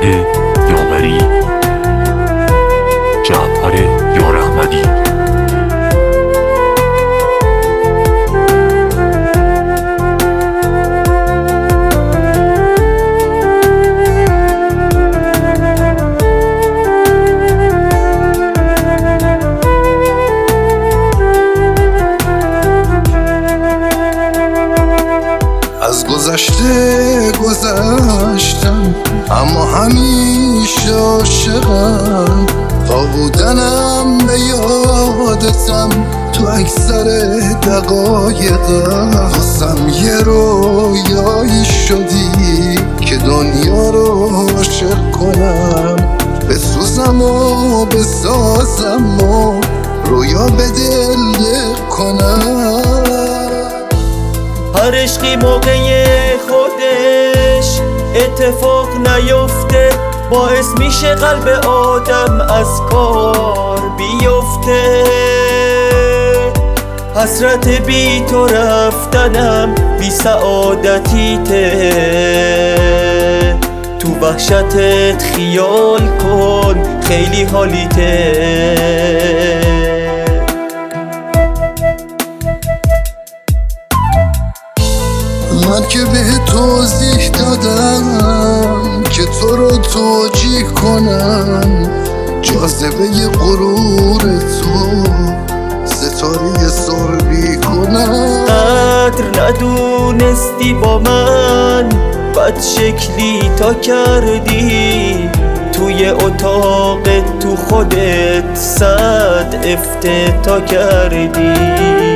محمد یاوری، جعفر یارحمدی. از گذشته گذشتم اما همیشه عاشقم، تا بودنم به یادتم تو اکثر دقایقم. واسم یه رویایی شدی که دنیا رو عاشق کنم، بسوزم و بسازم و رویا به دل کنم. هر عشقی موقع خودش اتفاق نیفته، باعث میشه قلب آدم از کار بیفته. حسرت بی تو رفتنم بی سعادتیته، تو وحشتت خیال کن خیلی حالیته. من که به توضیح دادم که تو رو توجیه کنم، جاذبه غرور تو ستاره سربی کنم. قدر ندونستی با من بد شکلی تا کردی، توی اتاقت تو خودت صد افتتا کردی.